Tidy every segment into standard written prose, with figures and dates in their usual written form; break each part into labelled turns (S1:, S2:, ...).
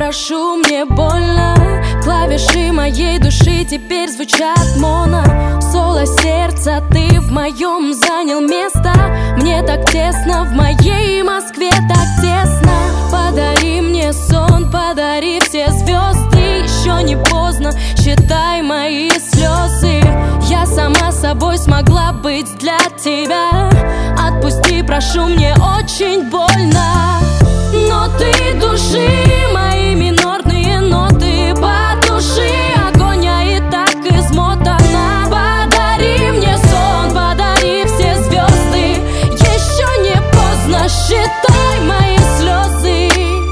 S1: прошу, мне больно. Клавиши моей души теперь звучат моно. Соло сердца, ты в моем занял место. Мне так тесно, в моей Москве так тесно. Подари мне сон, подари все звезды. Еще не поздно, считай мои слезы. Я сама собой смогла быть для тебя. Отпусти, прошу, мне очень больно. Но ты души мои минорные ноты. Потуши огонь, я и так измотана. Подари мне сон, подари все звезды. Еще не поздно, считай мои слезы.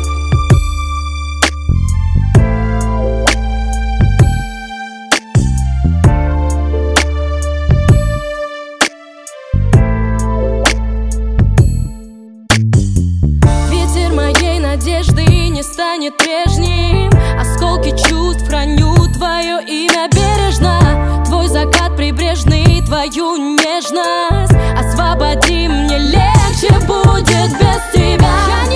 S1: Надежды не станет прежним. Осколки чувств храню, твое имя бережно. Твой закат прибрежный, твою нежность. Освободи, мне легче будет без тебя. Я не